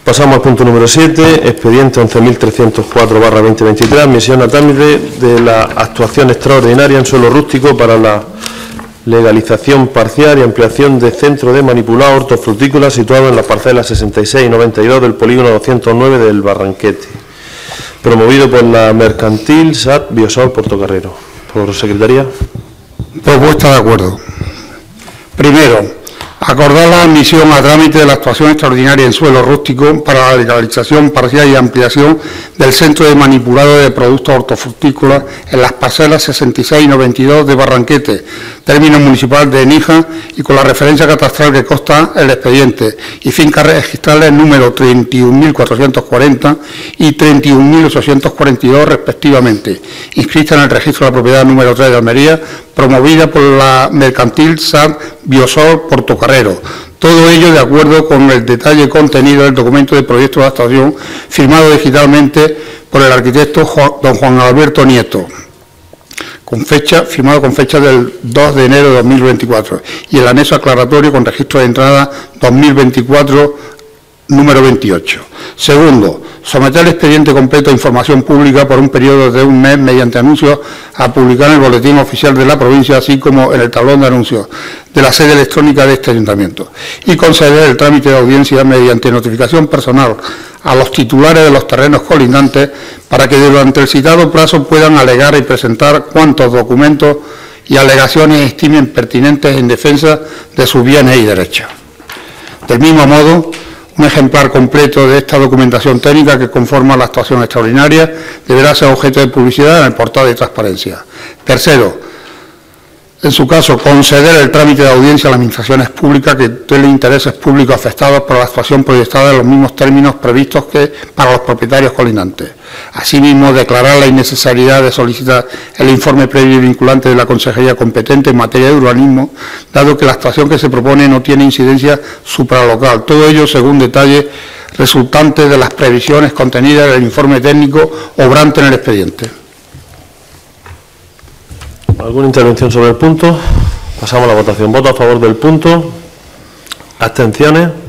Pasamos al punto número 7, expediente 11.304/2023, admisión a trámite de la actuación extraordinaria en suelo rústico para la legalización parcial y ampliación de centro de manipulado hortofrutícola situado en las parcelas 66 y 92 del polígono 209 del Barranquete, promovido por la mercantil SAT Biosol Portocarrero. Por secretaría. Propuesta de acuerdo. Primero, acordar la admisión a trámite de la actuación extraordinaria en suelo rústico para la legalización parcial y ampliación del centro de manipulado de productos hortofrutícolas en las parcelas 66 y 92 de Barranquete, término municipal de Níjar, y con la referencia catastral que consta el expediente, y fincas registrales número 31.440 y 31.842 respectivamente, inscritas en el registro de la propiedad número 3 de Almería, promovida por la mercantil SAT Biosol Portocarrero. Todo ello de acuerdo con el detalle contenido del documento de proyecto de actuación firmado digitalmente por el arquitecto don Juan Alberto Nieto, firmado con fecha del 2 de enero de 2024, y el anexo aclaratorio con registro de entrada 2024 número 28. Segundo, someter el expediente completo a información pública por un periodo de un mes mediante anuncios a publicar en el boletín oficial de la provincia, así como en el tablón de anuncios de la sede electrónica de este ayuntamiento, y conceder el trámite de audiencia mediante notificación personal a los titulares de los terrenos colindantes para que durante el citado plazo puedan alegar y presentar cuantos documentos y alegaciones estimen pertinentes en defensa de sus bienes y derechos. Del mismo modo, un ejemplar completo de esta documentación técnica que conforma la actuación extraordinaria deberá ser objeto de publicidad en el portal de transparencia. Tercero, en su caso, conceder el trámite de audiencia a las administraciones públicas que tienen intereses públicos afectados por la actuación proyectada en los mismos términos previstos que para los propietarios colindantes. Asimismo, declarar la innecesariedad de solicitar el informe previo y vinculante de la Consejería competente en materia de urbanismo, dado que la actuación que se propone no tiene incidencia supralocal. Todo ello según detalle resultante de las previsiones contenidas en el informe técnico obrante en el expediente. ¿Alguna intervención sobre el punto? Pasamos a la votación. ¿Voto a favor del punto? ¿Abstenciones?